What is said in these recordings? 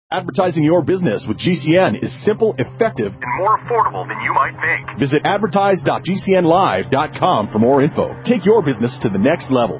Advertising your business with GCN is simple, effective, and more affordable than you might think. Visit advertise.gcnlive.com for more info. Take your business to the next level.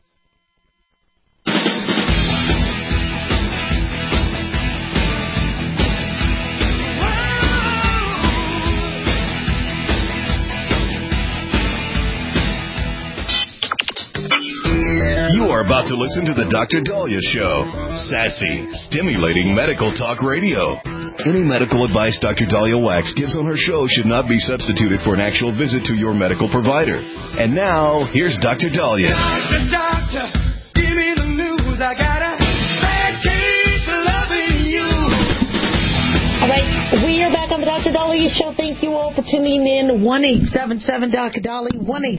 You are about to listen to the Dr. Daliah Show. Sassy, stimulating medical talk radio. Any medical advice Dr. Daliah Wax gives on her show should not be substituted for an actual visit to your medical provider. And now, here's Dr. Daliah. Doctor, give me the news. I got a bad case of loving you. All right, we are back on the Dr. Daliah Show. Thank you all for tuning in. 1-877-Dr. Dali,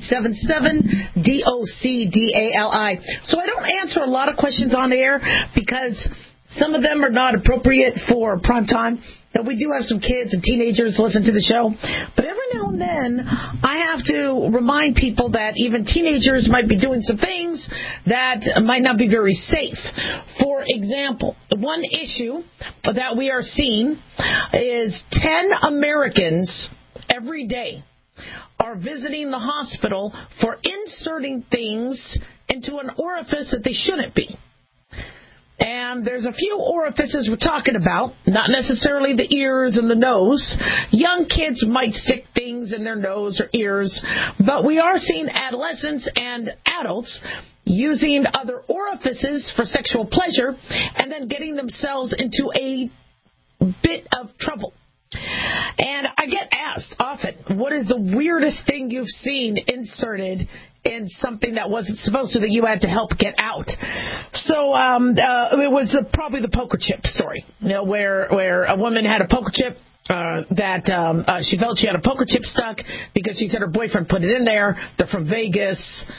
1-877-DOCDALI. So I don't answer a lot of questions on air because some of them are not appropriate for prime time. And we do have some kids and teenagers listen to the show. But every now and then, I have to remind people that even teenagers might be doing some things that might not be very safe. For example, one issue that we are seeing is 10 Americans every day are visiting the hospital for inserting things into an orifice that they shouldn't be. And there's a few orifices we're talking about, not necessarily the ears and the nose. Young kids might stick things in their nose or ears, but we are seeing adolescents and adults using other orifices for sexual pleasure and then getting themselves into a bit of trouble. And I get asked often, what is the weirdest thing you've seen inserted in something that wasn't supposed to that you had to help get out? So it was probably the poker chip story, where a woman had a poker chip that she felt she had a poker chip stuck because she said her boyfriend put it in there. They're from Vegas.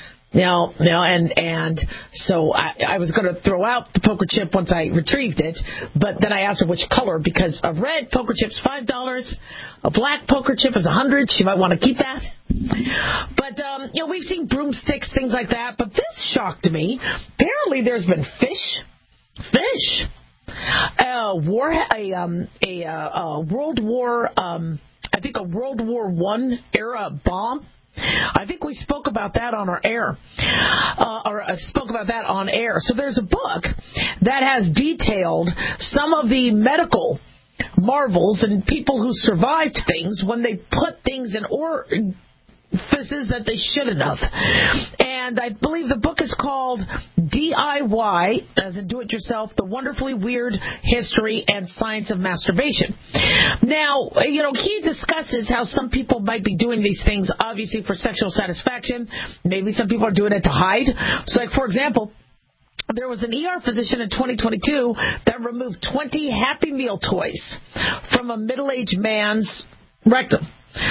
And so I was going to throw out the poker chip once I retrieved it, but then I asked her which color, because a red poker chip's $5, a black poker chip is $100. She might want to keep that. But we've seen broomsticks, things like that. But this shocked me. Apparently, there's been fish, a World War I era bomb. I think we spoke about that on our air, So there's a book that has detailed some of the medical marvels and people who survived things when they put things in orifices that they shouldn't have. And I believe the book is called DIY, as in Do-It-Yourself, The Wonderfully Weird History and Science of Masturbation. Now, he discusses how some people might be doing these things, obviously, for sexual satisfaction. Maybe some people are doing it to hide. So, like, for example, there was an ER physician in 2022 that removed 20 Happy Meal toys from a middle-aged man's rectum.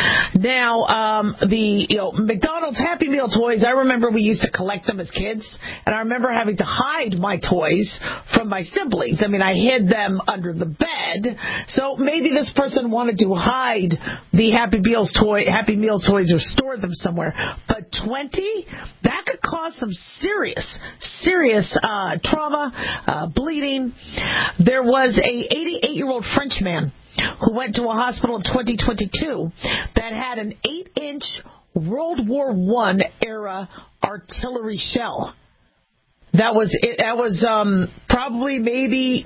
Now, the McDonald's Happy Meal toys, I remember we used to collect them as kids, and I remember having to hide my toys from my siblings. I mean, I hid them under the bed, so maybe this person wanted to hide the Happy Meals toys or store them somewhere. But 20? That could cause some serious trauma, bleeding. There was a 88-year-old Frenchman who went to a hospital in 2022 that had an 8-inch World War I era artillery shell. That was probably maybe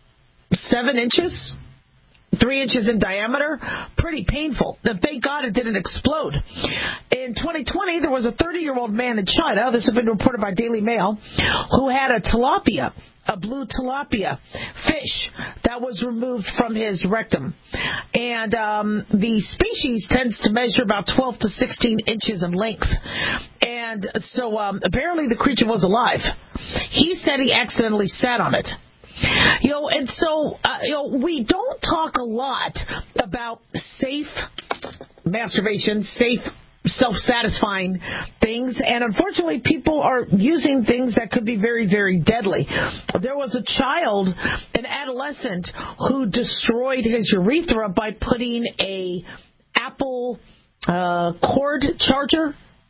7 inches, 3 inches in diameter. Pretty painful. Thank God it didn't explode. In 2020, there was a 30-year-old man in China, this has been reported by Daily Mail, who had a blue tilapia fish that was removed from his rectum. And the species tends to measure about 12 to 16 inches in length. And so apparently the creature was alive. He said he accidentally sat on it. And so we don't talk a lot about safe masturbation, safe self-satisfying things, and unfortunately people are using things that could be very, very deadly. There was a child, an adolescent, who destroyed his urethra by putting a Apple cord charger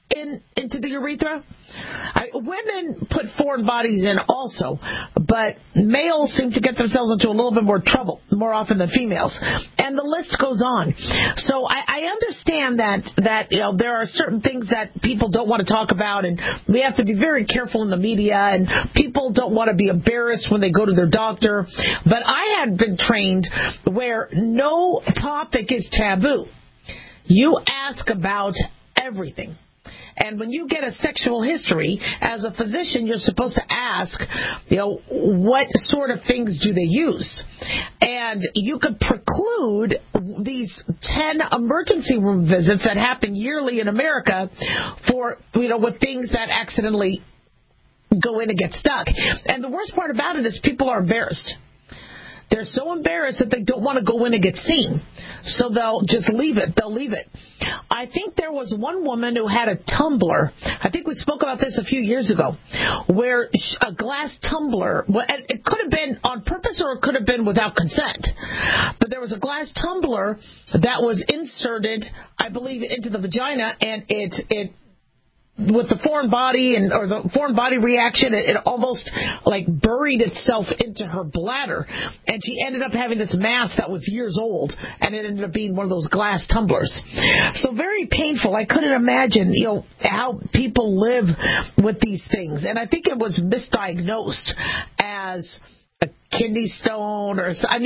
into the urethra? Women put foreign bodies in also, but males seem to get themselves into a little bit more trouble more often than females, and the list goes on. So I understand that there are certain things that people don't want to talk about, and we have to be very careful in the media, and people don't want to be embarrassed when they go to their doctor. But I had been trained where no topic is taboo. You ask about everything. And when you get a sexual history, as a physician, you're supposed to ask, what sort of things do they use? And you could preclude these 10 emergency room visits that happen yearly in America for, with things that accidentally go in and get stuck. And the worst part about it is people are embarrassed. They're so embarrassed that they don't want to go in and get seen. So they'll just leave it. They'll leave it. I think there was one woman who had a tumbler. I think we spoke about this a few years ago, where a glass tumbler, it could have been on purpose or it could have been without consent. But there was a glass tumbler that was inserted, I believe, into the vagina, and it with the foreign body or the foreign body reaction, it almost like buried itself into her bladder, and she ended up having this mass that was years old, and it ended up being one of those glass tumblers. So very painful. I couldn't imagine, how people live with these things, and I think it was misdiagnosed as a kidney stone,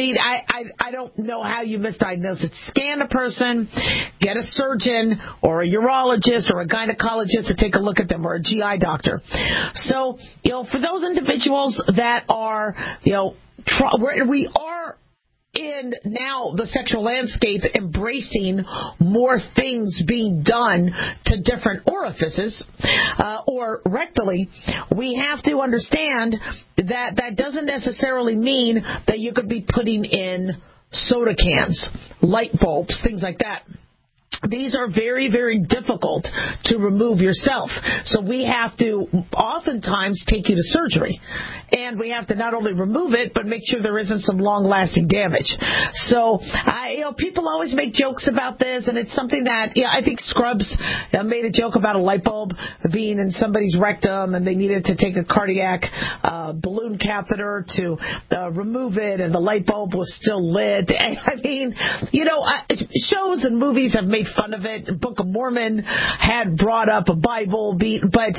I don't know how you misdiagnose it. Scan a person, get a surgeon or a urologist or a gynecologist to take a look at them, or a GI doctor. So, for those individuals that are, we are in now the sexual landscape embracing more things being done to different orifices or rectally, we have to understand that that doesn't necessarily mean that you could be putting in soda cans, light bulbs, things like that. These are very, very difficult to remove yourself. So we have to oftentimes take you to surgery. And we have to not only remove it, but make sure there isn't some long-lasting damage. So, people always make jokes about this, and it's something that, I think Scrubs made a joke about a light bulb being in somebody's rectum, and they needed to take a cardiac balloon catheter to remove it, and the light bulb was still lit. I mean, shows and movies have made fun of it. Book of Mormon had brought up a Bible beat, but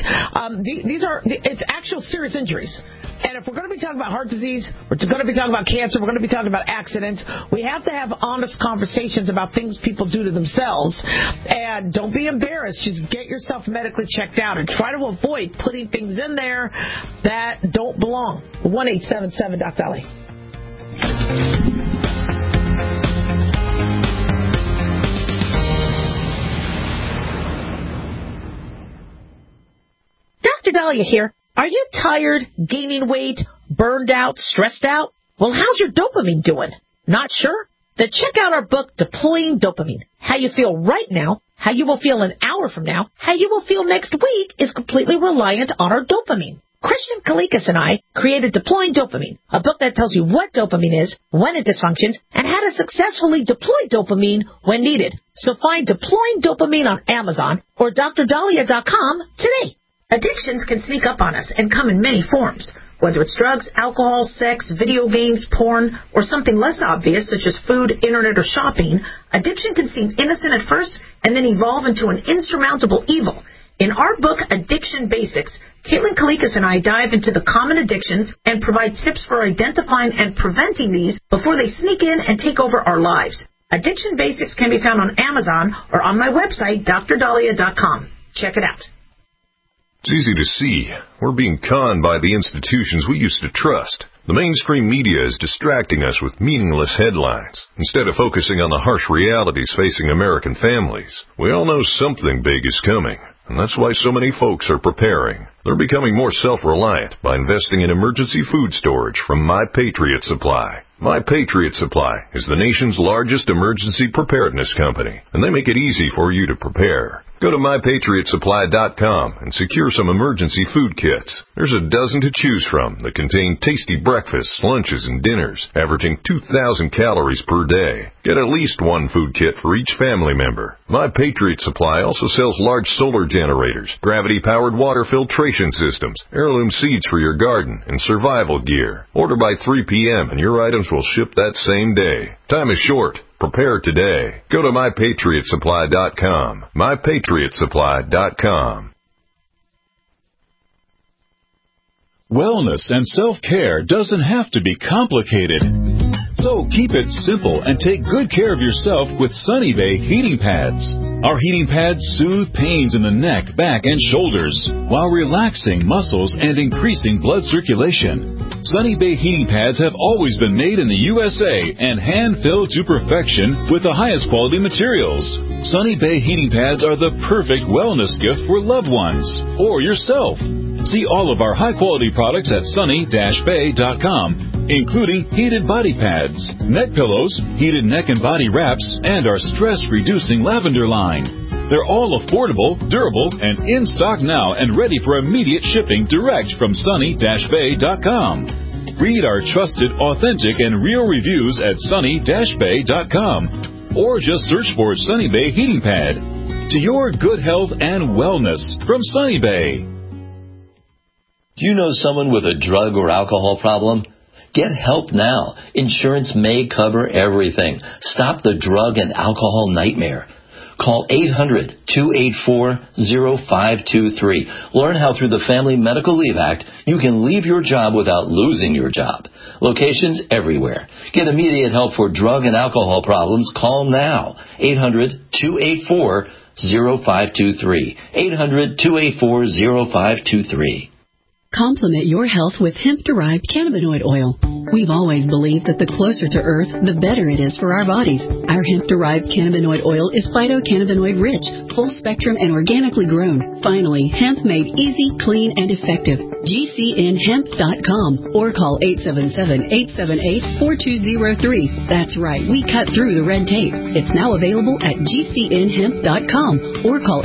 it's actual serious injuries. And if we're going to be talking about heart disease, we're going to be talking about cancer, we're going to be talking about accidents, we have to have honest conversations about things people do to themselves. And don't be embarrassed. Just get yourself medically checked out and try to avoid putting things in there that don't belong. 1-877-DOC-DOLLY. Dr. Dahlia here. Are you tired, gaining weight, burned out, stressed out? Well, how's your dopamine doing? Not sure? Then check out our book, Deploying Dopamine. How you feel right now, how you will feel an hour from now, how you will feel next week is completely reliant on our dopamine. Christian Kalikas and I created Deploying Dopamine, a book that tells you what dopamine is, when it dysfunctions, and how to successfully deploy dopamine when needed. So find Deploying Dopamine on Amazon or drdahlia.com today. Addictions can sneak up on us and come in many forms. Whether it's drugs, alcohol, sex, video games, porn, or something less obvious such as food, internet, or shopping, addiction can seem innocent at first and then evolve into an insurmountable evil. In our book, Addiction Basics, Caitlin Kalikas and I dive into the common addictions and provide tips for identifying and preventing these before they sneak in and take over our lives. Addiction Basics can be found on Amazon or on my website, drdahlia.com. Check it out. It's easy to see. We're being conned by the institutions we used to trust. The mainstream media is distracting us with meaningless headlines, instead of focusing on the harsh realities facing American families. We all know something big is coming, and that's why so many folks are preparing. They're becoming more self-reliant by investing in emergency food storage from My Patriot Supply. My Patriot Supply is the nation's largest emergency preparedness company, and they make it easy for you to prepare. Go to MyPatriotSupply.com and secure some emergency food kits. There's a dozen to choose from that contain tasty breakfasts, lunches, and dinners, averaging 2,000 calories per day. Get at least one food kit for each family member. My Patriot Supply also sells large solar generators, gravity-powered water filtration systems, heirloom seeds for your garden, and survival gear. Order by 3 p.m. and your items will ship that same day. Time is short. Prepare today. Go to MyPatriotSupply.com. MyPatriotSupply.com. Wellness and self-care doesn't have to be complicated. So keep it simple and take good care of yourself with Sunny Bay heating pads. Our heating pads soothe pains in the neck, back, and shoulders while relaxing muscles and increasing blood circulation. Sunny Bay heating pads have always been made in the USA and hand-filled to perfection with the highest quality materials. Sunny Bay heating pads are the perfect wellness gift for loved ones or yourself. See all of our high-quality products at sunny-bay.com, including heated body pads, neck pillows, heated neck and body wraps, and our stress-reducing lavender line. They're all affordable, durable, and in stock now and ready for immediate shipping direct from sunny-bay.com. Read our trusted, authentic, and real reviews at sunny-bay.com or just search for Sunny Bay Heating Pad. To your good health and wellness from Sunny Bay. Do you know someone with a drug or alcohol problem? Get help now. Insurance may cover everything. Stop the drug and alcohol nightmare. Call 800-284-0523. Learn how through the Family Medical Leave Act, you can leave your job without losing your job. Locations everywhere. Get immediate help for drug and alcohol problems. Call now. 800-284-0523. 800-284-0523. Complement your health with hemp-derived cannabinoid oil. We've always believed that the closer to Earth, the better it is for our bodies. Our hemp-derived cannabinoid oil is phytocannabinoid rich, full spectrum, and organically grown. Finally, hemp made easy, clean, and effective. GCNhemp.com or call 877-878-4203. That's right, we cut through the red tape. It's now available at GCNhemp.com or call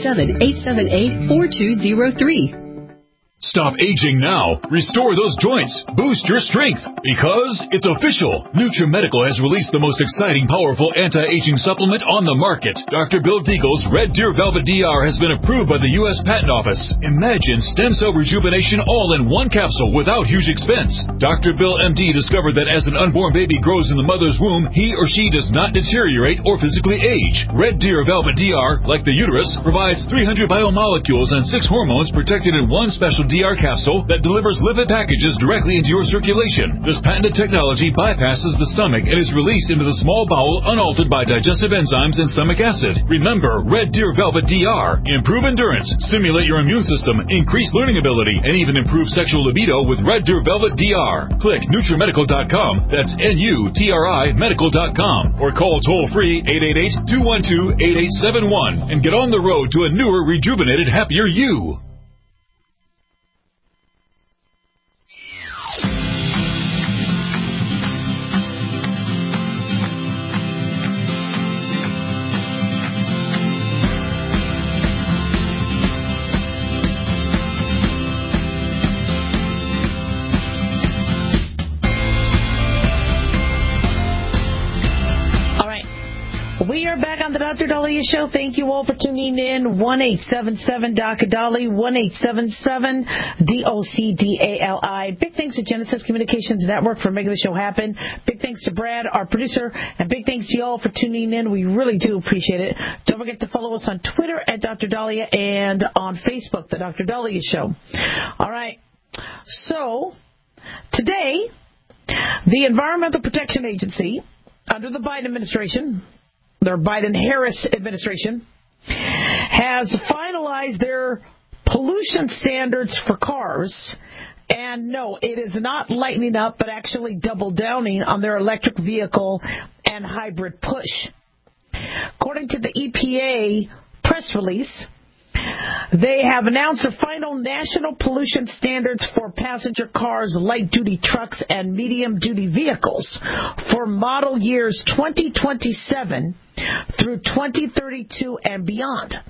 877-878-4203. Stop aging now. Restore those joints. Boost your strength. Because it's official. NutriMedical has released the most exciting, powerful anti-aging supplement on the market. Dr. Bill Deagle's Red Deer Velvet DR has been approved by the U.S. Patent Office. Imagine stem cell rejuvenation all in one capsule without huge expense. Dr. Bill MD discovered that as an unborn baby grows in the mother's womb, he or she does not deteriorate or physically age. Red Deer Velvet DR, like the uterus, provides 300 biomolecules and 6 hormones protected in one special DR capsule that delivers lipid packages directly into your circulation. This patented technology bypasses the stomach and is released into the small bowel unaltered by digestive enzymes and stomach acid. Remember, Red Deer Velvet DR. Improve endurance, stimulate your immune system, increase learning ability, and even improve sexual libido with Red Deer Velvet DR. Click NutriMedical.com, that's NUTRI Medical.com, or call toll-free 888-212-8871 and get on the road to a newer, rejuvenated, happier you. We are back on the Dr. Dahlia Show. Thank you all for tuning in. 1-877-Dr. 1-877-DOCDALI. Big thanks to Genesis Communications Network for making the show happen. Big thanks to Brad, our producer, and big thanks to you all for tuning in. We really do appreciate it. Don't forget to follow us on Twitter at Dr. Dahlia and on Facebook, the Dr. Dahlia Show. All right. So, today, the Environmental Protection Agency, under the Biden administration, their Biden-Harris administration, has finalized their pollution standards for cars. And no, it is not lightening up, but actually double downing on their electric vehicle and hybrid push. According to the EPA press release, they have announced their final national pollution standards for passenger cars, light-duty trucks, and medium-duty vehicles for model years 2027 through 2032 and beyond.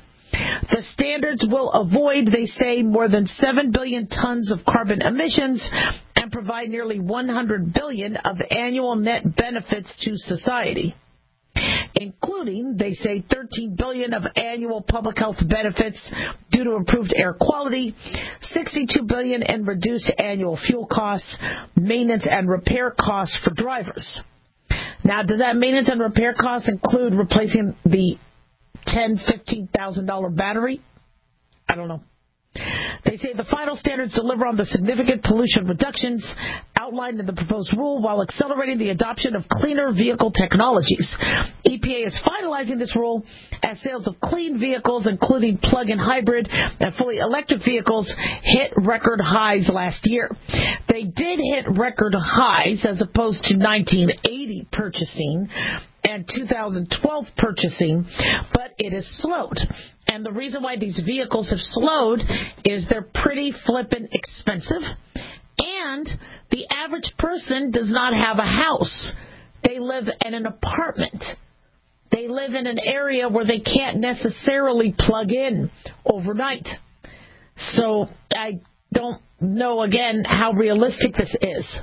The standards will avoid, they say, more than 7 billion tons of carbon emissions and provide nearly 100 billion of annual net benefits to society, including, they say, 13 billion of annual public health benefits due to improved air quality, 62 billion in reduced annual fuel costs, maintenance and repair costs for drivers. Now, does that maintenance and repair costs include replacing the $10,000, $15,000 battery? I don't know. They say the final standards deliver on the significant pollution reductions outlined in the proposed rule while accelerating the adoption of cleaner vehicle technologies. EPA is finalizing this rule as sales of clean vehicles, including plug-in hybrid and fully electric vehicles, hit record highs last year. They did hit record highs as opposed to 1980 purchasing and 2012 purchasing, but it has slowed. And the reason why these vehicles have slowed is they're pretty flippin' expensive, and the average person does not have a house. They live in an apartment. They live in an area where they can't necessarily plug in overnight. So I don't know, again, how realistic this is.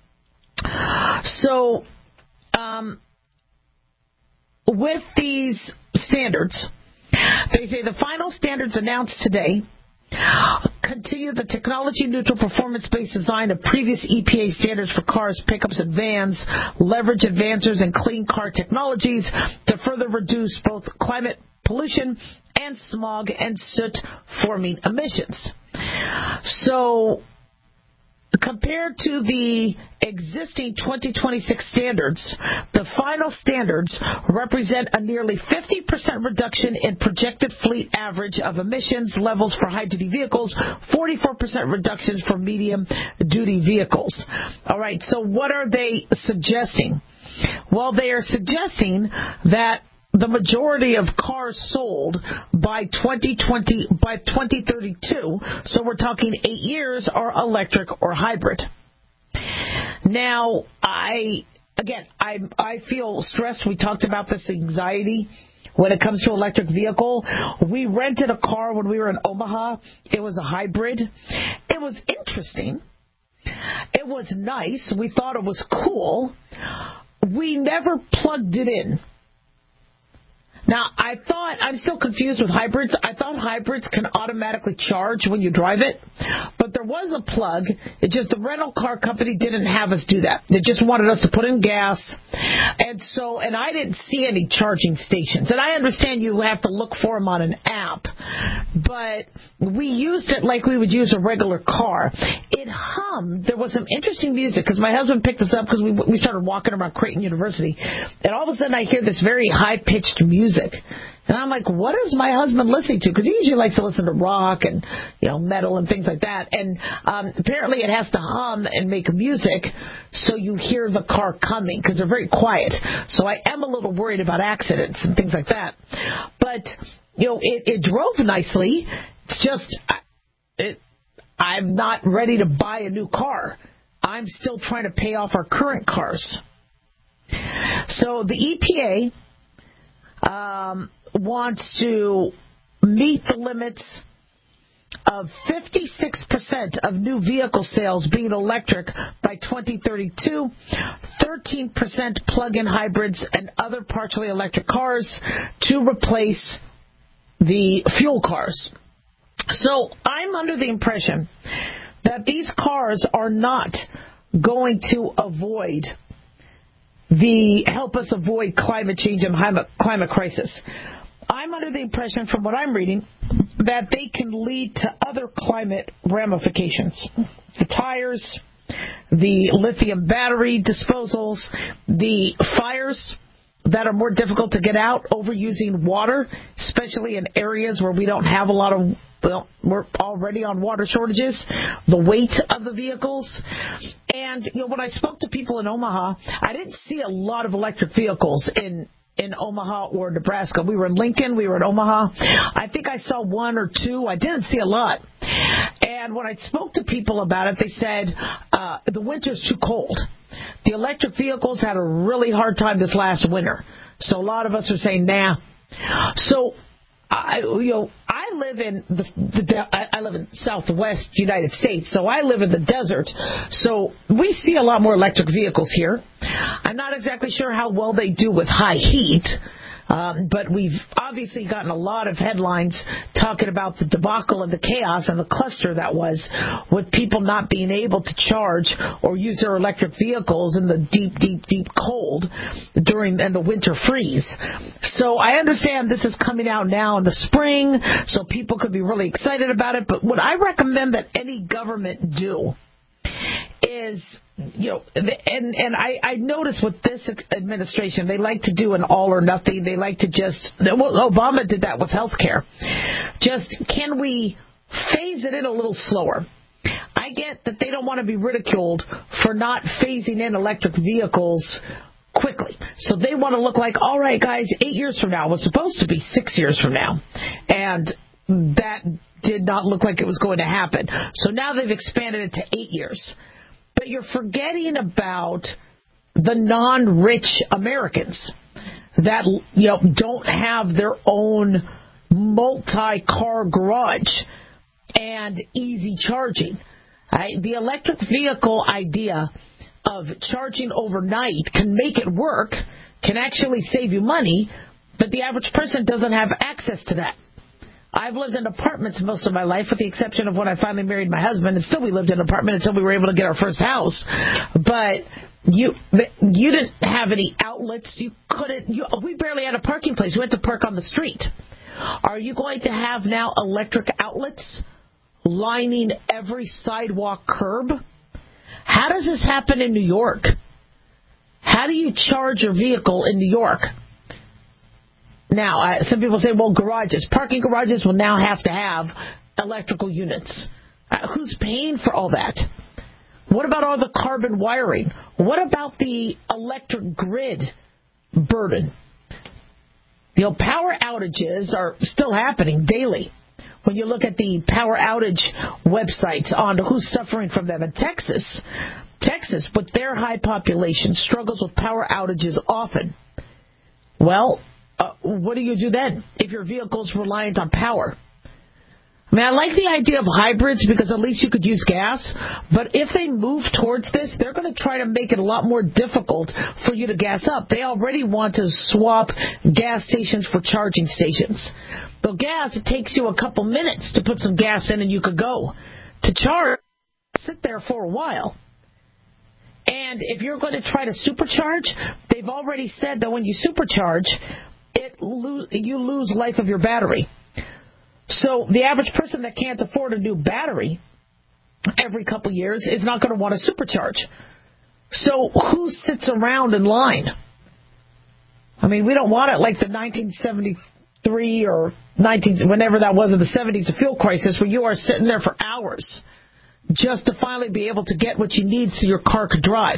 So with these standards, they say the final standards announced today continue the technology-neutral performance-based design of previous EPA standards for cars, pickups, and vans, leverage advances in clean car technologies to further reduce both climate pollution and smog and soot-forming emissions. So, compared to the existing 2026 standards, the final standards represent a nearly 50% reduction in projected fleet average of emissions levels for high-duty vehicles, 44% reductions for medium-duty vehicles. All right, so what are they suggesting? Well, they are suggesting that the majority of cars sold by 2032, so we're talking 8 years, are electric or hybrid. Now, I feel stressed. We talked about this anxiety when it comes to electric vehicle. We rented a car when we were in Omaha. It was a hybrid. It was interesting. It was nice. We thought it was cool. We never plugged it in. Now, I'm still confused with hybrids. I thought hybrids can automatically charge when you drive it, but there was a plug. It's just the rental car company didn't have us do that. They just wanted us to put in gas, and I didn't see any charging stations. And I understand you have to look for them on an app, but we used it like we would use a regular car. It hummed. There was some interesting music because my husband picked us up because we started walking around Creighton University, and all of a sudden I hear this very high-pitched music. And I'm like, what is my husband listening to? Because he usually likes to listen to rock and, metal and things like that. And apparently it has to hum and make music so you hear the car coming because they're very quiet. So I am a little worried about accidents and things like that. But, it drove nicely. It's just, I'm not ready to buy a new car. I'm still trying to pay off our current cars. So the EPA wants to meet the limits of 56% of new vehicle sales being electric by 2032, 13% plug-in hybrids and other partially electric cars to replace the fuel cars. So I'm under the impression that these cars are not going to help us avoid climate change and climate crisis. I'm under the impression, from what I'm reading, that they can lead to other climate ramifications. The tires, the lithium battery disposals, the fires that are more difficult to get out, overusing water, especially in areas where we don't have a lot of, we're already on water shortages, the weight of the vehicles. And, when I spoke to people in Omaha, I didn't see a lot of electric vehicles in Omaha or Nebraska. We were in Lincoln, we were in Omaha. I think I saw one or two. I didn't see a lot. And when I spoke to people about it, they said the winter's too cold. The electric vehicles had a really hard time this last winter. So a lot of us are saying, nah. So, I I live in I live in Southwest United States, so I live in the desert. So we see a lot more electric vehicles here. I'm not exactly sure how well they do with high heat. But we've obviously gotten a lot of headlines talking about the debacle and the chaos and the cluster that was with people not being able to charge or use their electric vehicles in the deep cold and the winter freeze. So I understand this is coming out now in the spring, so people could be really excited about it. But what I recommend that any government do is, and I notice with this administration, they like to do an all or nothing. They like to Obama did that with health care. Can we phase it in a little slower? I get that they don't want to be ridiculed for not phasing in electric vehicles quickly. So they want to look like, all right, guys, 8 years from now. It was supposed to be 6 years from now. And that did not look like it was going to happen. So now they've expanded it to 8 years. But you're forgetting about the non-rich Americans that don't have their own multi-car garage and easy charging. The electric vehicle idea of charging overnight can make it work, can actually save you money, but the average person doesn't have access to that. I've lived in apartments most of my life, with the exception of when I finally married my husband, and still we lived in an apartment until we were able to get our first house. But you didn't have any outlets. We barely had a parking place. We had to park on the street. Are you going to have now electric outlets lining every sidewalk curb? How does this happen in New York? How do you charge your vehicle in New York? Now, some people say, well, parking garages will now have to have electrical units. Who's paying for all that? What about all the carbon wiring? What about the electric grid burden? Power outages are still happening daily. When you look at the power outage websites on who's suffering from them in Texas, with their high population, struggles with power outages often. Well, what do you do then if your vehicle's reliant on power? I like the idea of hybrids because at least you could use gas. But if they move towards this, they're going to try to make it a lot more difficult for you to gas up. They already want to swap gas stations for charging stations. Though gas, it takes you a couple minutes to put some gas in and you could go. To charge, sit there for a while. And if you're going to try to supercharge, they've already said that when you supercharge, you lose life of your battery. So the average person that can't afford a new battery every couple of years is not going to want to supercharge. So who sits around in line? We don't want it like the 1973 or whenever that was in the 70s, the fuel crisis, where you are sitting there for hours just to finally be able to get what you need so your car could drive.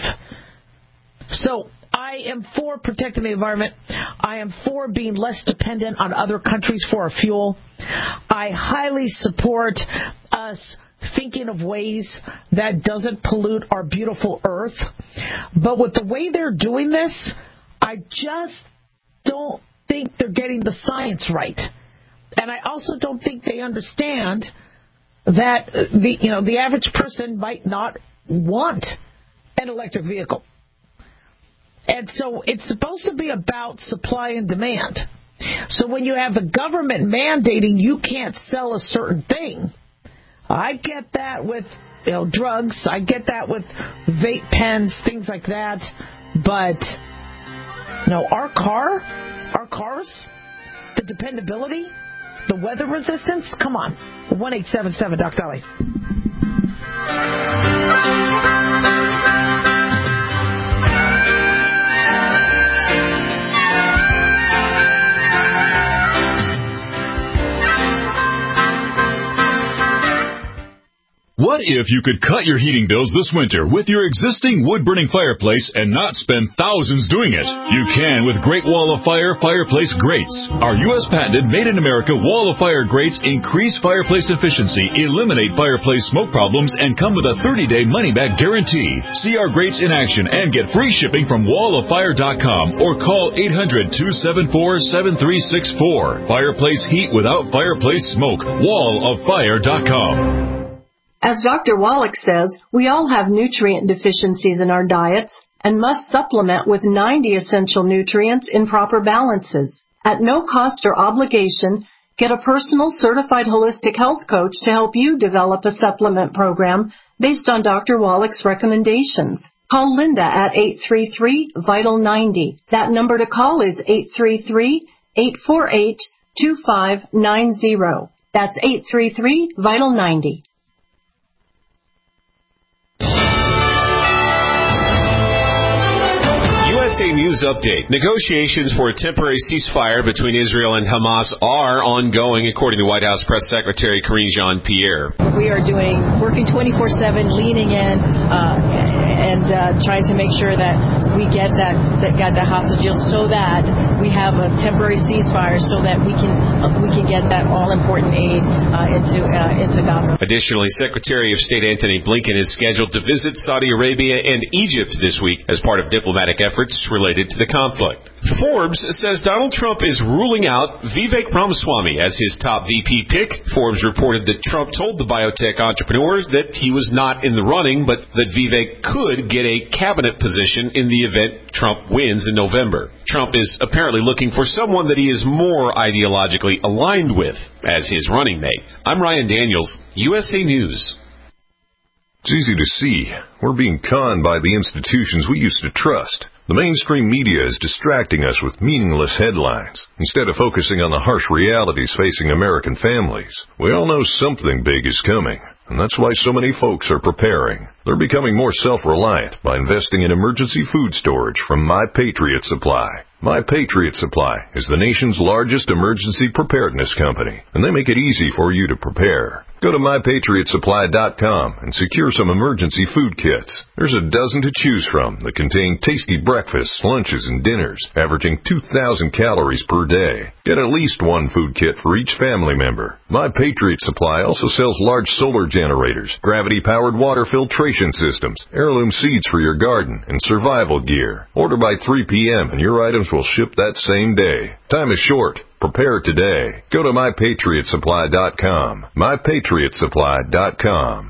So I am for protecting the environment. I am for being less dependent on other countries for our fuel. I highly support us thinking of ways that doesn't pollute our beautiful earth. But with the way they're doing this, I just don't think they're getting the science right. And I also don't think they understand that the average person might not want an electric vehicle. And so it's supposed to be about supply and demand. So when you have the government mandating you can't sell a certain thing, I get that with drugs, I get that with vape pens, things like that. But our cars, the dependability, the weather resistance, come on. 1-877 Doc Dolly. What if you could cut your heating bills this winter with your existing wood-burning fireplace and not spend thousands doing it? You can with Great Wall of Fire fireplace grates. Our U.S. patented made-in-America Wall of Fire grates increase fireplace efficiency, eliminate fireplace smoke problems, and come with a 30-day money-back guarantee. See our grates in action and get free shipping from walloffire.com or call 800-274-7364. Fireplace heat without fireplace smoke. walloffire.com. As Dr. Wallach says, we all have nutrient deficiencies in our diets and must supplement with 90 essential nutrients in proper balances. At no cost or obligation, get a personal certified holistic health coach to help you develop a supplement program based on Dr. Wallach's recommendations. Call Linda at 833-VITAL-90. That number to call is 833-848-2590. That's 833-VITAL-90. USA News Update. Negotiations for a temporary ceasefire between Israel and Hamas are ongoing, according to White House Press Secretary Karine Jean-Pierre. We are working 24/7, leaning in and trying to make sure that we get the hostages, so that we have a temporary ceasefire, so that we can get that all-important aid into Gaza. Additionally, Secretary of State Antony Blinken is scheduled to visit Saudi Arabia and Egypt this week as part of diplomatic efforts related to the conflict. Forbes says Donald Trump is ruling out Vivek Ramaswamy as his top VP pick. Forbes reported that Trump told the biotech entrepreneur that he was not in the running, but that Vivek could get a cabinet position in the event Trump wins in November. Trump is apparently looking for someone that he is more ideologically aligned with as his running mate. I'm Ryan Daniels, USA News. It's easy to see. We're being conned by the institutions we used to trust. The mainstream media is distracting us with meaningless headlines instead of focusing on the harsh realities facing American families. We all know something big is coming, and that's why so many folks are preparing. They're becoming more self-reliant by investing in emergency food storage from My Patriot Supply. My Patriot Supply is the nation's largest emergency preparedness company, and they make it easy for you to prepare. Go to MyPatriotSupply.com and secure some emergency food kits. There's a dozen to choose from that contain tasty breakfasts, lunches, and dinners, averaging 2,000 calories per day. Get at least one food kit for each family member. My Patriot Supply also sells large solar generators, gravity-powered water filtration systems, heirloom seeds for your garden, and survival gear. Order by 3 p.m. and your items will ship that same day. Time is short. Prepare today. Go to MyPatriotSupply.com. MyPatriotSupply.com.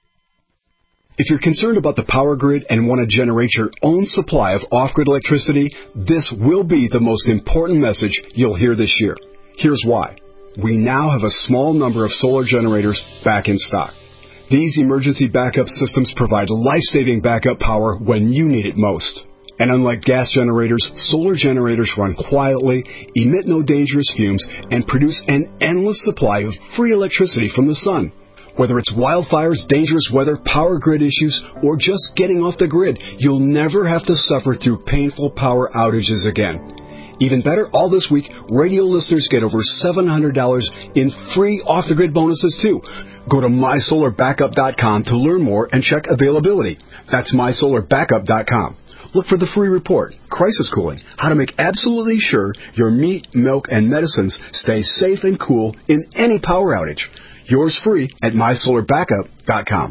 If you're concerned about the power grid and want to generate your own supply of off-grid electricity, this will be the most important message you'll hear this year. Here's why. We now have a small number of solar generators back in stock. These emergency backup systems provide life-saving backup power when you need it most. And unlike gas generators, solar generators run quietly, emit no dangerous fumes, and produce an endless supply of free electricity from the sun. Whether it's wildfires, dangerous weather, power grid issues, or just getting off the grid, you'll never have to suffer through painful power outages again. Even better, all this week, radio listeners get over $700 in free off-the-grid bonuses, too. Go to MySolarBackup.com to learn more and check availability. That's MySolarBackup.com. Look for the free report, Crisis Cooling, how to make absolutely sure your meat, milk, and medicines stay safe and cool in any power outage. Yours free at MySolarBackup.com.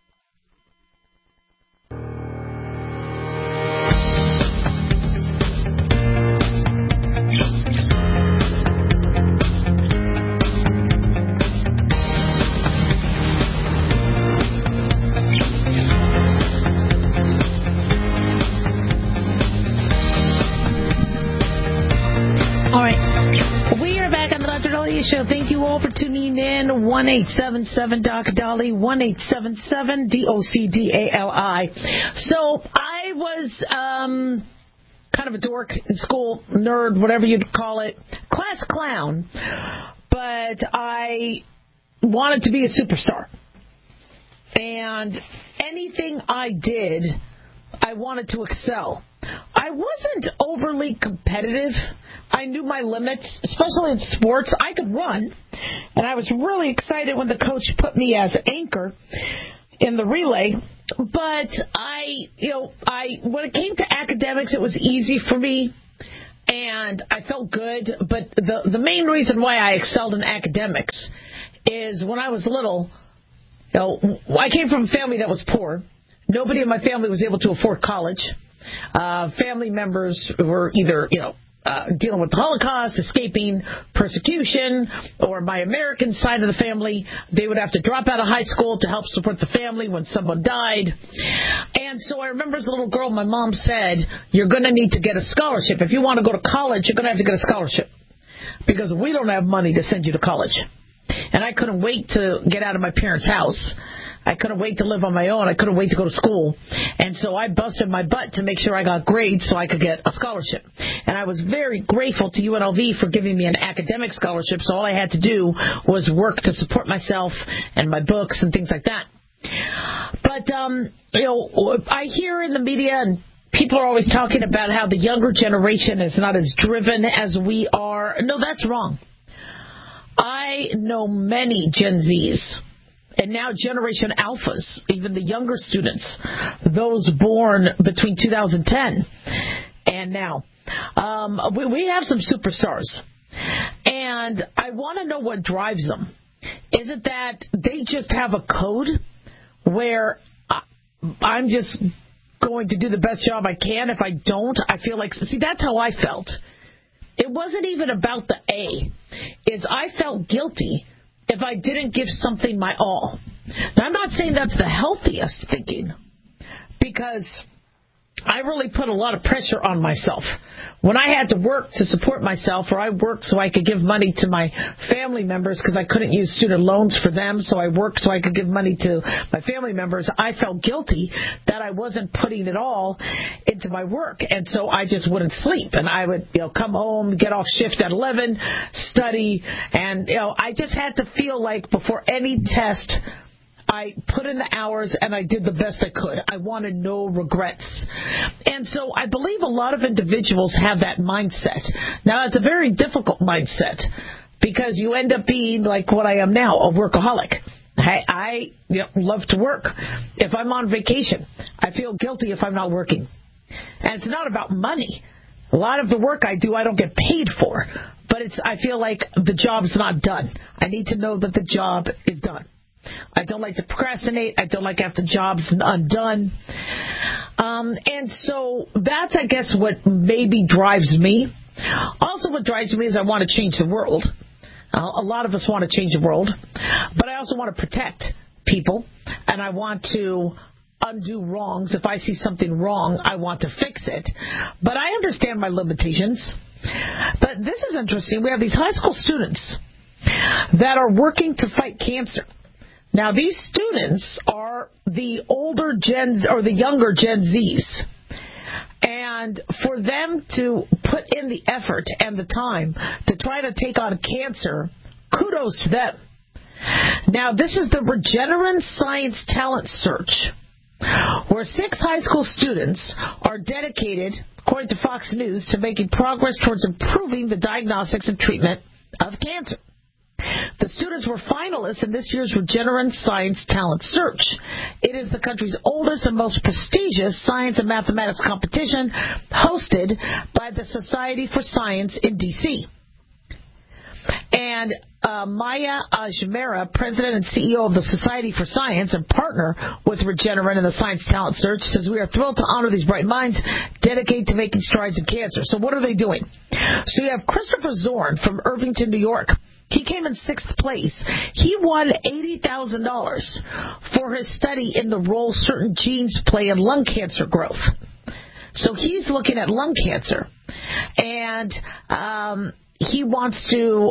Show. Thank you all for tuning in. 1-877-DOC-DOLLY, 1-877-DOC-DALI. So I was kind of a dork in school, nerd, whatever you'd call it, class clown, but I wanted to be a superstar. And anything I did, I wanted to excel. I I wasn't overly competitive. I knew my limits, especially in sports. I could run, and I was really excited when the coach put me as anchor in the relay. But when it came to academics, it was easy for me, and I felt good. But the main reason why I excelled in academics is when I was little, I came from a family that was poor. Nobody in my family was able to afford college. Family members were either, dealing with the Holocaust, escaping persecution, or my American side of the family, they would have to drop out of high school to help support the family when someone died. And so I remember as a little girl, my mom said, you're going to need to get a scholarship. If you want to go to college, you're going to have to get a scholarship because we don't have money to send you to college. And I couldn't wait to get out of my parents' house. I couldn't wait to live on my own. I couldn't wait to go to school. And so I busted my butt to make sure I got grades so I could get a scholarship. And I was very grateful to UNLV for giving me an academic scholarship, so all I had to do was work to support myself and my books and things like that. But, I hear in the media and people are always talking about how the younger generation is not as driven as we are. No, that's wrong. I know many Gen Zs. And now Generation Alphas, even the younger students, those born between 2010 and now. We have some superstars. And I want to know what drives them. Is it that they just have a code where I'm just going to do the best job I can? If I don't, I feel like... See, that's how I felt. It wasn't even about the A. I felt guilty if I didn't give something my all. Now, I'm not saying that's the healthiest thinking, because I really put a lot of pressure on myself. When I had to work to support myself, or I worked so I could give money to my family members because I couldn't use student loans for them, so I worked so I could give money to my family members, I felt guilty that I wasn't putting it all into my work. And so I just wouldn't sleep. And I would, come home, get off shift at 11, study, and, I just had to feel like before any test, I put in the hours and I did the best I could. I wanted no regrets. And so I believe a lot of individuals have that mindset. Now, it's a very difficult mindset because you end up being like what I am now, a workaholic. I love to work. If I'm on vacation, I feel guilty if I'm not working. And it's not about money. A lot of the work I do, I don't get paid for. But I feel like the job's not done. I need to know that the job is done. I don't like to procrastinate. I don't like after jobs undone. And so that's, I guess, what maybe drives me. Also, what drives me is I want to change the world. A lot of us want to change the world. But I also want to protect people. And I want to undo wrongs. If I see something wrong, I want to fix it. But I understand my limitations. But this is interesting. We have these high school students that are working to fight cancer. Now, these students are the older Gens or the younger Gen Zs. And for them to put in the effort and the time to try to take on cancer, kudos to them. Now, this is the Regeneron Science Talent Search, where 6 high school students are dedicated, according to Fox News, to making progress towards improving the diagnostics and treatment of cancer. The students were finalists in this year's Regeneron Science Talent Search. It is the country's oldest and most prestigious science and mathematics competition, hosted by the Society for Science in D.C. And Maya Ajmera, president and CEO of the Society for Science and partner with Regeneron in the Science Talent Search, says, we are thrilled to honor these bright minds dedicated to making strides in cancer. So what are they doing? So you have Christopher Zorn from Irvington, New York. He came in 6th place. He won $80,000 for his study in the role certain genes play in lung cancer growth. So he's looking at lung cancer. And he wants to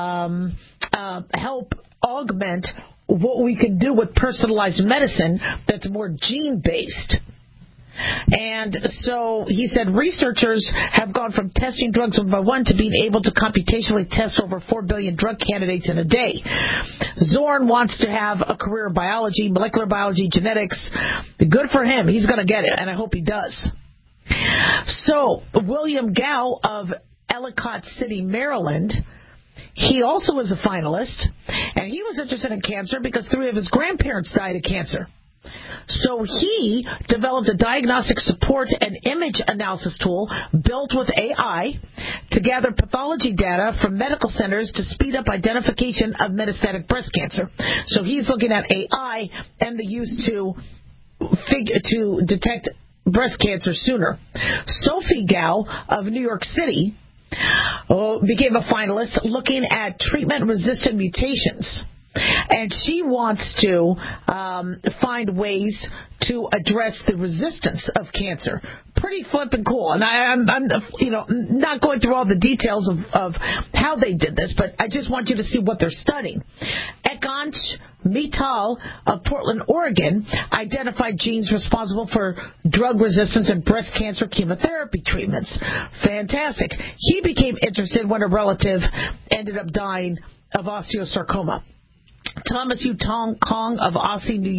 help augment what we can do with personalized medicine that's more gene-based. And so he said researchers have gone from testing drugs one by one to being able to computationally test over 4 billion drug candidates in a day. Zorn wants to have a career in biology, molecular biology, genetics. Good for him. He's going to get it, and I hope he does. So, William Gow of Ellicott City, Maryland, he also was a finalist, and he was interested in cancer because 3 of his grandparents died of cancer. So he developed a diagnostic support and image analysis tool built with AI to gather pathology data from medical centers to speed up identification of metastatic breast cancer. So he's looking at AI and the use to detect breast cancer sooner. Sophie Gow of New York City became a finalist looking at treatment-resistant mutations. And she wants to find ways to address the resistance of cancer. Pretty flippin' cool. And I'm not going through all the details of how they did this, but I just want you to see what they're studying. Ekansh Mittal of Portland, Oregon, identified genes responsible for drug resistance and breast cancer chemotherapy treatments. Fantastic. He became interested when a relative ended up dying of osteosarcoma. Thomas Yu Kong of Ossining, New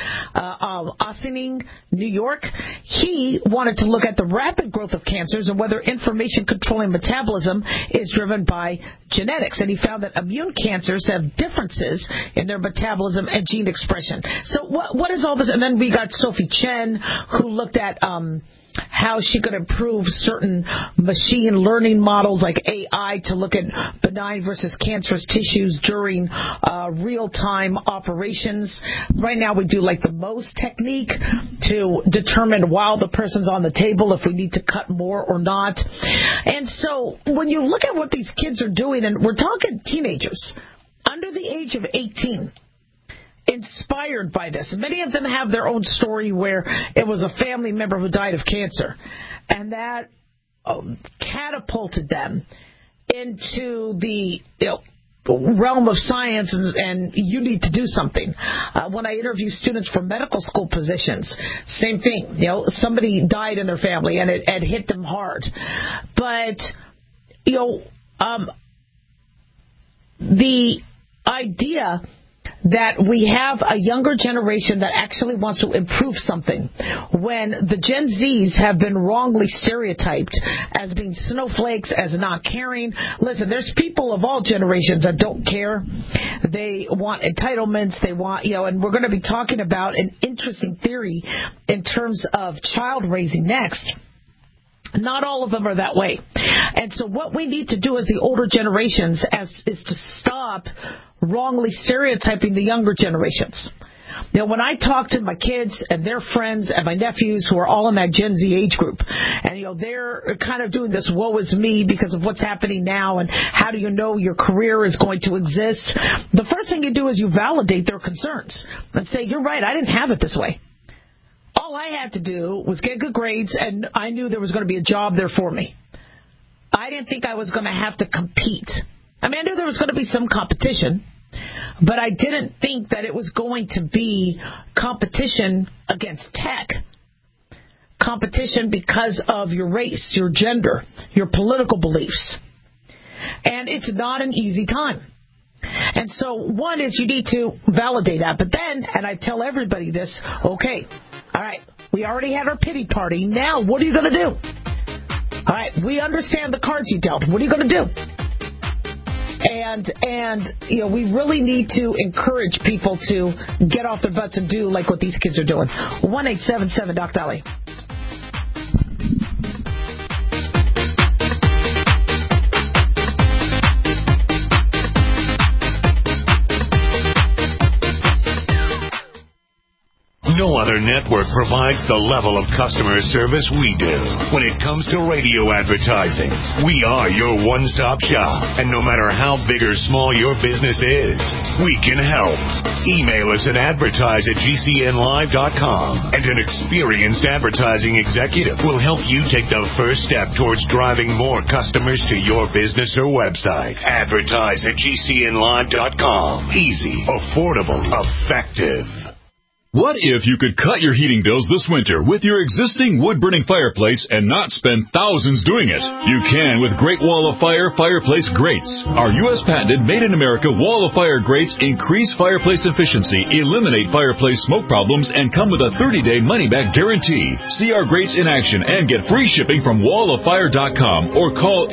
York, he wanted to look at the rapid growth of cancers and whether information controlling metabolism is driven by genetics. And he found that immune cancers have differences in their metabolism and gene expression. So what is all this? And then we got Sophie Chen, who looked at how she could improve certain machine learning models like AI to look at benign versus cancerous tissues during real-time operations. Right now we do like the MOSE technique to determine while the person's on the table if we need to cut more or not. And so when you look at what these kids are doing, and we're talking teenagers under the age of 18, inspired by this. Many of them have their own story where it was a family member who died of cancer, and that catapulted them into the realm of science, and you need to do something. When I interview students for medical school positions, same thing. Somebody died in their family, and it hit them hard. But the idea that we have a younger generation that actually wants to improve something when the Gen Zs have been wrongly stereotyped as being snowflakes, as not caring. Listen, there's people of all generations that don't care. They want entitlements. They want, and we're going to be talking about an interesting theory in terms of child raising next. Not all of them are that way. And so what we need to do as the older generations is to stop wrongly stereotyping the younger generations. When I talk to my kids and their friends and my nephews who are all in that Gen Z age group, and they're kind of doing this woe is me because of what's happening now and how do you know your career is going to exist, the first thing you do is you validate their concerns and say, you're right, I didn't have it this way. All I had to do was get good grades, and I knew there was going to be a job there for me. I didn't think I was going to have to compete. I knew there was going to be some competition, but I didn't think that it was going to be competition against tech. Competition because of your race, your gender, your political beliefs. And it's not an easy time. And so one is you need to validate that. But then, and I tell everybody this, okay, all right, we already had our pity party. Now what are you going to do? All right, we understand the cards you dealt. What are you going to do? And we really need to encourage people to get off their butts and do like what these kids are doing. 1-877-DOC-DOLLY. No other network provides the level of customer service we do. When it comes to radio advertising, we are your one-stop shop. And no matter how big or small your business is, we can help. Email us at advertise@gcnlive.com, and an experienced advertising executive will help you take the first step towards driving more customers to your business or website. Advertise@gcnlive.com. Easy, affordable, effective. What if you could cut your heating bills this winter with your existing wood-burning fireplace and not spend thousands doing it? You can with Great Wall of Fire fireplace grates. Our U.S. patented made-in-America Wall of Fire grates increase fireplace efficiency, eliminate fireplace smoke problems, and come with a 30-day money-back guarantee. See our grates in action and get free shipping from walloffire.com or call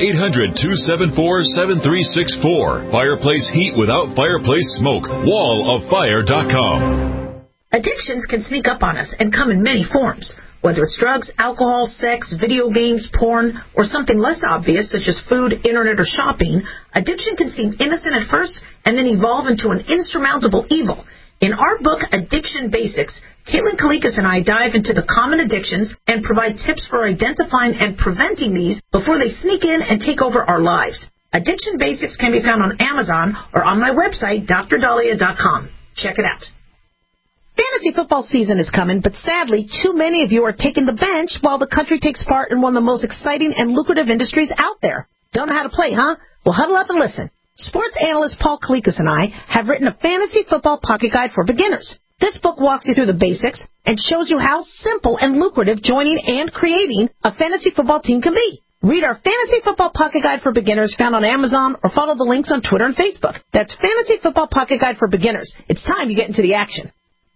800-274-7364. Fireplace heat without fireplace smoke. walloffire.com. Addictions can sneak up on us and come in many forms, whether it's drugs, alcohol, sex, video games, porn, or something less obvious such as food, internet, or shopping. Addiction can seem innocent at first and then evolve into an insurmountable evil. In our book, Addiction Basics, Caitlin Kalikas and I dive into the common addictions and provide tips for identifying and preventing these before they sneak in and take over our lives. Addiction Basics can be found on Amazon or on my website, drdahlia.com. Check it out. Fantasy football season is coming, but sadly, too many of you are taking the bench while the country takes part in one of the most exciting and lucrative industries out there. Don't know how to play, huh? Well, huddle up and listen. Sports analyst Paul Kalikas and I have written a fantasy football pocket guide for beginners. This book walks you through the basics and shows you how simple and lucrative joining and creating a fantasy football team can be. Read our Fantasy Football Pocket Guide for Beginners found on Amazon or follow the links on Twitter and Facebook. That's Fantasy Football Pocket Guide for Beginners. It's time you get into the action.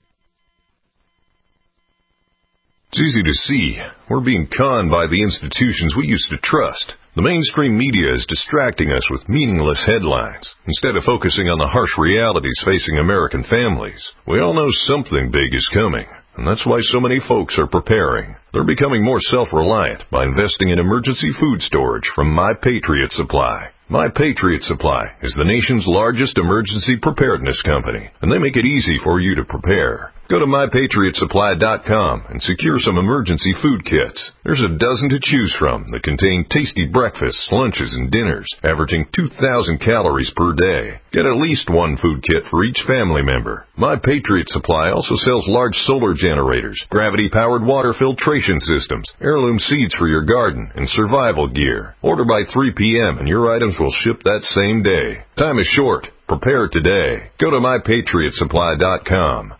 It's easy to see. We're being conned by the institutions we used to trust. The mainstream media is distracting us with meaningless headlines instead of focusing on the harsh realities facing American families. We all know something big is coming, and that's why so many folks are preparing. They're becoming more self-reliant by investing in emergency food storage from My Patriot Supply. My Patriot Supply is the nation's largest emergency preparedness company, and they make it easy for you to prepare. Go to MyPatriotSupply.com and secure some emergency food kits. There's a dozen to choose from that contain tasty breakfasts, lunches, and dinners, averaging 2,000 calories per day. Get at least one food kit for each family member. My Patriot Supply also sells large solar generators, gravity-powered water filtration systems, heirloom seeds for your garden, and survival gear. Order by 3 p.m. and your items will ship that same day. Time is short. Prepare today. Go to MyPatriotSupply.com.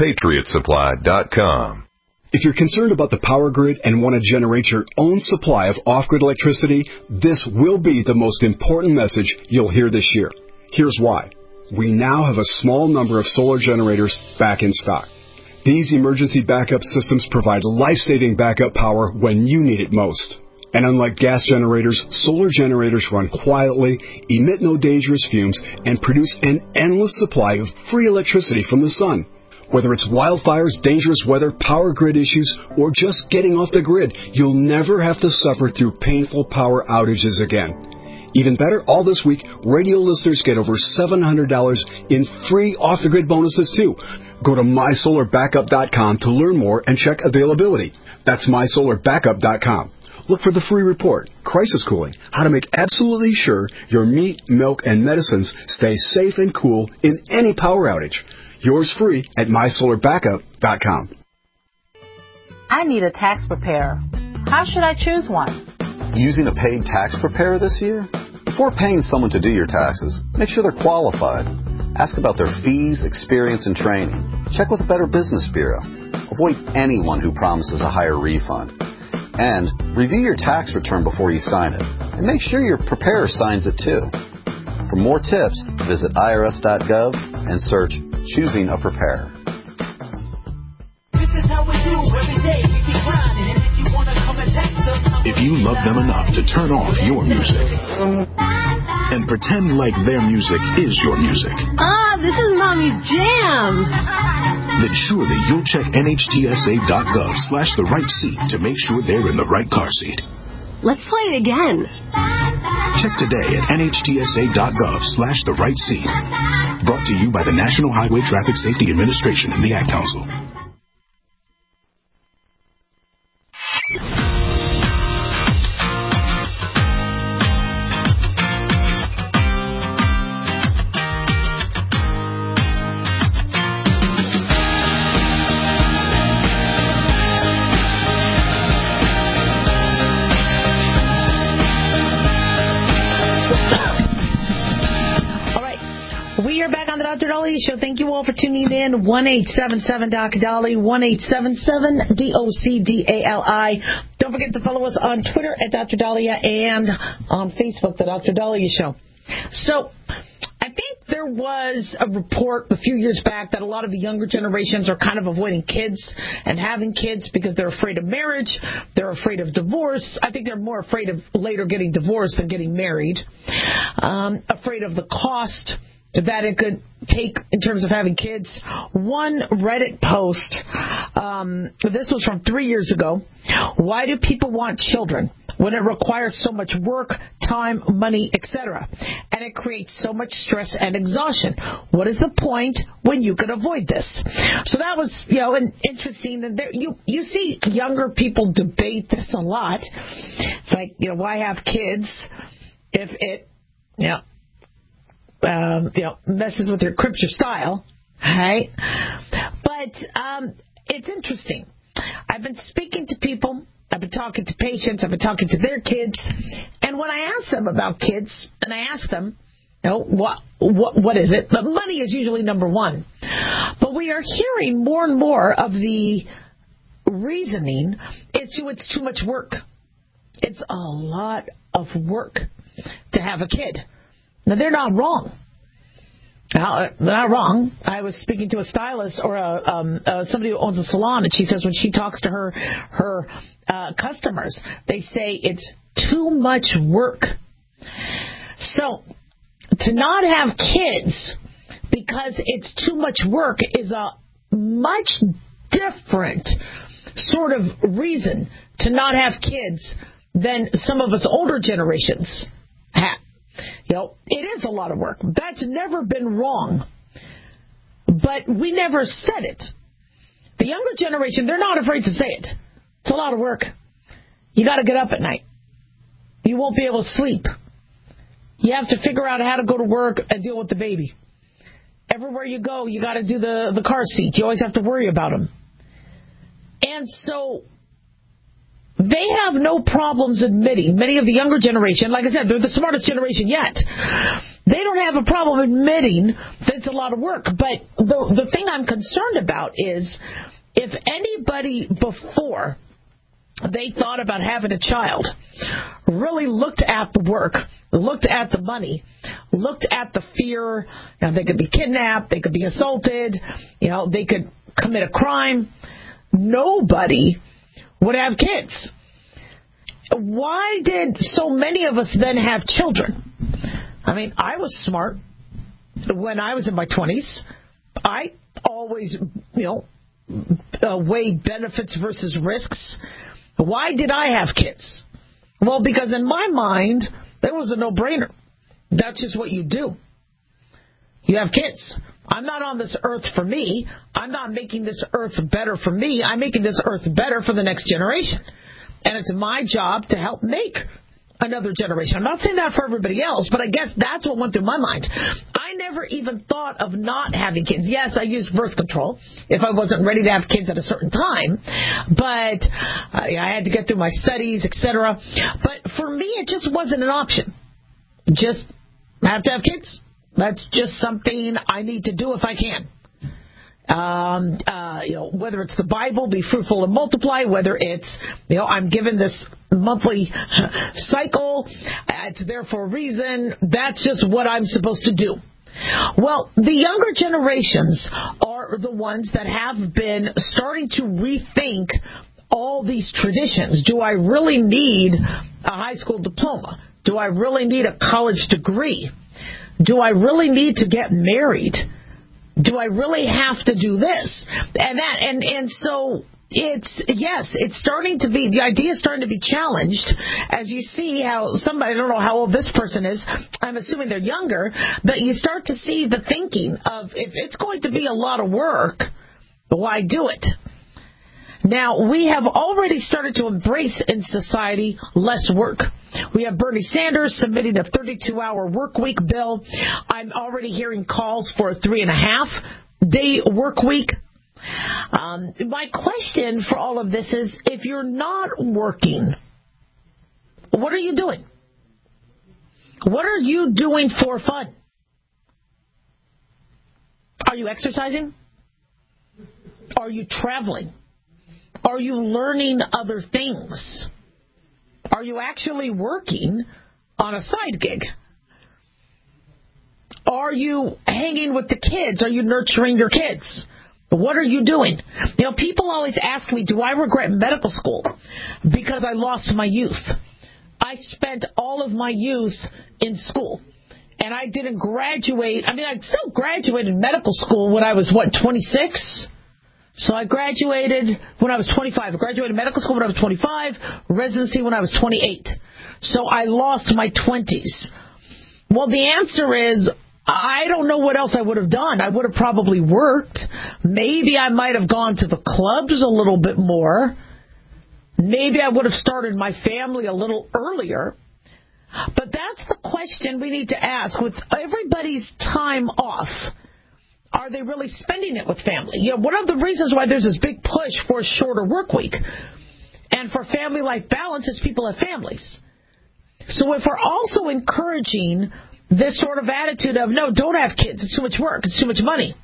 MyPatriotSupply.com. If you're concerned about the power grid and want to generate your own supply of off-grid electricity, this will be the most important message you'll hear this year. Here's why. We now have a small number of solar generators back in stock. These emergency backup systems provide life-saving backup power when you need it most. And unlike gas generators, solar generators run quietly, emit no dangerous fumes, and produce an endless supply of free electricity from the sun. Whether it's wildfires, dangerous weather, power grid issues, or just getting off the grid, you'll never have to suffer through painful power outages again. Even better, all this week, radio listeners get over $700 in free off-the-grid bonuses, too. Go to MySolarBackup.com to learn more and check availability. That's MySolarBackup.com. Look for the free report, Crisis Cooling, how to make absolutely sure your meat, milk, and medicines stay safe and cool in any power outage. Yours free at MySolarBackup.com. I need a tax preparer. How should I choose one? Using a paid tax preparer this year? Before paying someone to do your taxes, make sure they're qualified. Ask about their fees, experience, and training. Check with a Better Business Bureau. Avoid anyone who promises a higher refund. And review your tax return before you sign it. And make sure your preparer signs it too. For more tips, visit irs.gov and search Choosing a Preparer. This is how we do every day. We keep grinding, and if you want to come and text us, if you love them enough to turn off your music and pretend like their music is your music. This is Mommy's jam. Then surely you'll check NHTSA.gov/the right seat to make sure they're in the right car seat. Let's play it again. Check today at NHTSA.gov/the right seat. Brought to you by the National Highway Traffic Safety Administration and the Ad Council. Dr. Dahlia Show. Thank you all for tuning in. 1-877-Dr. 1-877-DOCDALI. Don't forget to follow us on Twitter at Dr. Dahlia and on Facebook, The Dr. Dahlia Show. So, I think there was a report a few years back that a lot of the younger generations are kind of avoiding kids and having kids because they're afraid of marriage, they're afraid of divorce. I think they're more afraid of later getting divorced than getting married, afraid of the cost that it could take in terms of having kids. One Reddit post, this was from 3 years ago. Why do people want children when it requires so much work, time, money, etc.? And it creates so much stress and exhaustion. What is the point when you could avoid this? So that was, interesting. And you see younger people debate this a lot. It's like, why have kids if it, messes with your cribs, your style, right? But it's interesting. I've been speaking to people, I've been talking to patients, I've been talking to their kids, and when I ask them about kids, and I ask them, what is it? But money is usually number one. But we are hearing more and more of the reasoning it's too much work. It's a lot of work to have a kid. Now, they're not wrong. They're not wrong. I was speaking to a stylist or somebody who owns a salon, and she says when she talks to her customers, they say it's too much work. So to not have kids because it's too much work is a much different sort of reason to not have kids than some of us older generations have. It is a lot of work. That's never been wrong. But we never said it. The younger generation, they're not afraid to say it. It's a lot of work. You got to get up at night. You won't be able to sleep. You have to figure out how to go to work and deal with the baby. Everywhere you go, you got to do the car seat. You always have to worry about them. And so they have no problems admitting, many of the younger generation, like I said, they're the smartest generation yet. They don't have a problem admitting that it's a lot of work. But the thing I'm concerned about is if anybody before they thought about having a child really looked at the work, looked at the money, looked at the fear, they could be kidnapped, they could be assaulted, they could commit a crime, nobody would have kids. Why did so many of us then have children? I mean, I was smart when I was in my 20s. I always, weighed benefits versus risks. Why did I have kids? Well, because in my mind, it was a no-brainer. That's just what you do. You have kids. I'm not on this earth for me. I'm not making this earth better for me. I'm making this earth better for the next generation. And it's my job to help make another generation. I'm not saying that for everybody else, but I guess that's what went through my mind. I never even thought of not having kids. Yes, I used birth control if I wasn't ready to have kids at a certain time, but I had to get through my studies, etc. But for me, it just wasn't an option. Just have to have kids. That's just something I need to do if I can. Whether it's the Bible, be fruitful and multiply, whether it's, I'm given this monthly cycle, it's there for a reason, that's just what I'm supposed to do. Well, the younger generations are the ones that have been starting to rethink all these traditions. Do I really need a high school diploma? Do I really need a college degree? Do I really need to get married? Do I really have to do this and that? And so it's starting to be, the idea is starting to be challenged as you see how somebody, I don't know how old this person is, I'm assuming they're younger, but you start to see the thinking of if it's going to be a lot of work, why do it? Now, we have already started to embrace in society less work. We have Bernie Sanders submitting a 32-hour work week bill. I'm already hearing calls for a 3.5-day work week. My question for all of this is, if you're not working, what are you doing? What are you doing for fun? Are you exercising? Are you traveling? Are you learning other things? Are you actually working on a side gig? Are you hanging with the kids? Are you nurturing your kids? What are you doing? You know, people always ask me, do I regret medical school? Because I lost my youth. I spent all of my youth in school. And I didn't graduate. I mean, I still graduated medical school when I was, 26? So I graduated when I was 25. I graduated medical school when I was 25, residency when I was 28. So I lost my 20s. Well, the answer is, I don't know what else I would have done. I would have probably worked. Maybe I might have gone to the clubs a little bit more. Maybe I would have started my family a little earlier. But that's the question we need to ask. With everybody's time off, are they really spending it with family? You know, one of the reasons why there's this big push for a shorter work week and for family life balance is people have families. So if we're also encouraging this sort of attitude of, no, don't have kids, it's too much work, it's too much money,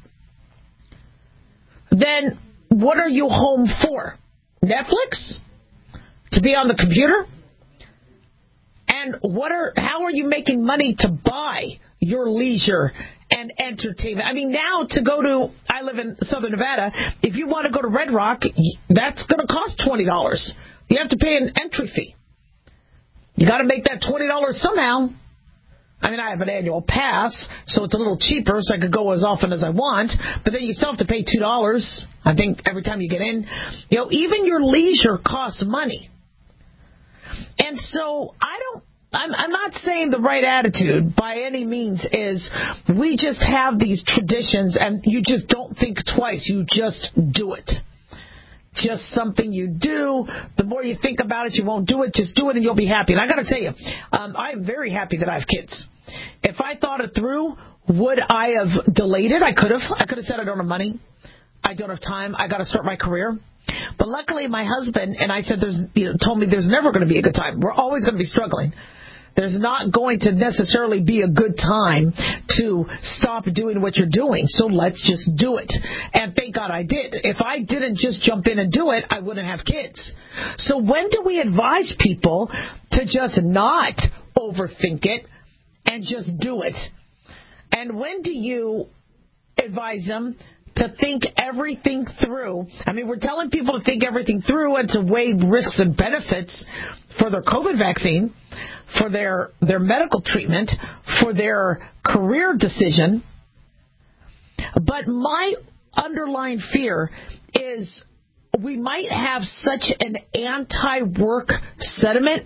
then what are you home for? Netflix? To be on the computer? And how are you making money to buy your leisure and entertainment? I mean, now I live in Southern Nevada, if you want to go to Red Rock, that's going to cost $20. You have to pay an entry fee. You got to make that $20 somehow. I mean, I have an annual pass, so it's a little cheaper, so I could go as often as I want, but then you still have to pay $2, I think, every time you get in. You know, even your leisure costs money. And so I'm not saying the right attitude by any means is we just have these traditions and you just don't think twice. You just do it. Just something you do. The more you think about it, you won't do it. Just do it and you'll be happy. And I got to tell you, I'm very happy that I have kids. If I thought it through, would I have delayed it? I could have. I could have said I don't have money. I don't have time. I got to start my career. But luckily, my husband and I said, told me there's never going to be a good time. We're always going to be struggling. There's not going to necessarily be a good time to stop doing what you're doing. So let's just do it. And thank God I did. If I didn't just jump in and do it, I wouldn't have kids. So when do we advise people to just not overthink it and just do it? And when do you advise them to think everything through? I mean, we're telling people to think everything through and to weigh risks and benefits for their COVID vaccine, for their medical treatment, for their career decision. But my underlying fear is we might have such an anti-work sentiment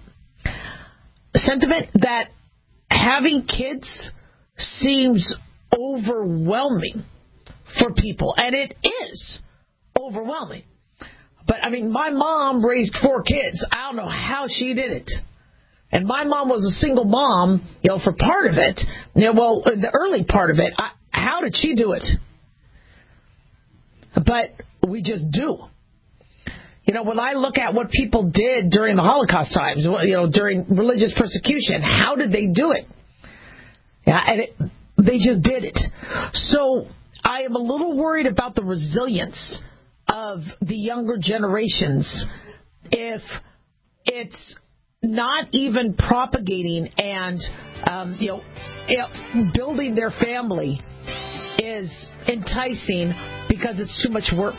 that having kids seems overwhelming for people. And it is overwhelming. But, I mean, my mom raised 4 kids. I don't know how she did it. And my mom was a single mom, for part of it. The early part of it. How did she do it? But we just do. When I look at what people did during the Holocaust times, during religious persecution, how did they do it? They just did it. So I am a little worried about the resilience of the younger generations if it's not even propagating and building their family is enticing because it's too much work.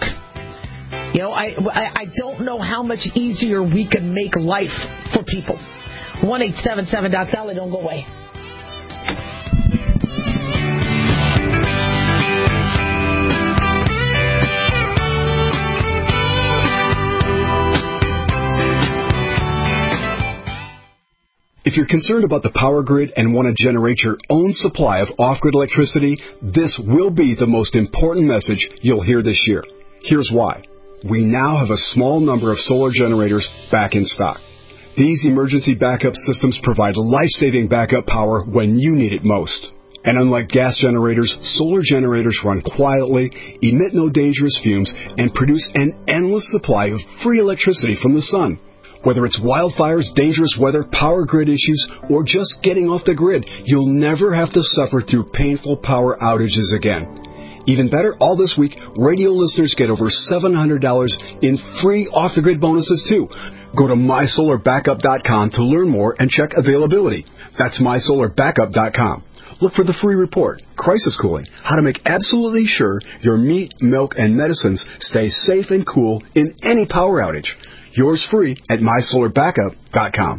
I don't know how much easier we can make life for people. 1-877-DOC-DOLLY, don't go away. If you're concerned about the power grid and want to generate your own supply of off-grid electricity, this will be the most important message you'll hear this year. Here's why. We now have a small number of solar generators back in stock. These emergency backup systems provide life-saving backup power when you need it most. And unlike gas generators, solar generators run quietly, emit no dangerous fumes, and produce an endless supply of free electricity from the sun. Whether it's wildfires, dangerous weather, power grid issues, or just getting off the grid, you'll never have to suffer through painful power outages again. Even better, all this week, radio listeners get over $700 in free off-the-grid bonuses, too. Go to MySolarBackup.com to learn more and check availability. That's MySolarBackup.com. Look for the free report, Crisis Cooling, how to make absolutely sure your meat, milk, and medicines stay safe and cool in any power outage. Yours free at MySolarBackup.com.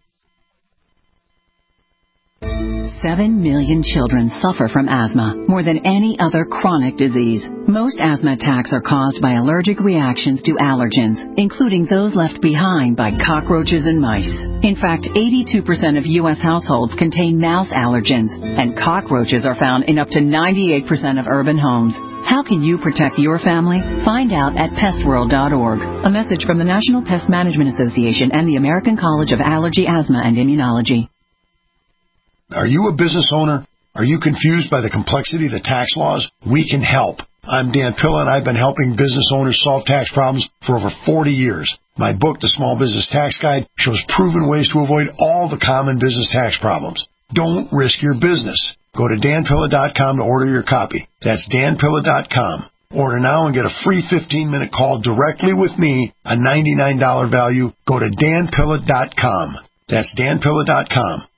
7 million children suffer from asthma, more than any other chronic disease. Most asthma attacks are caused by allergic reactions to allergens, including those left behind by cockroaches and mice. In fact, 82% of U.S. households contain mouse allergens, and cockroaches are found in up to 98% of urban homes. How can you protect your family? Find out at pestworld.org. A message from the National Pest Management Association and the American College of Allergy, Asthma, and Immunology. Are you a business owner? Are you confused by the complexity of the tax laws? We can help. I'm Dan Pilla, and I've been helping business owners solve tax problems for over 40 years. My book, The Small Business Tax Guide, shows proven ways to avoid all the common business tax problems. Don't risk your business. Go to danpilla.com to order your copy. That's danpilla.com. Order now and get a free 15-minute call directly with me, a $99 value. Go to danpilla.com. That's danpilla.com.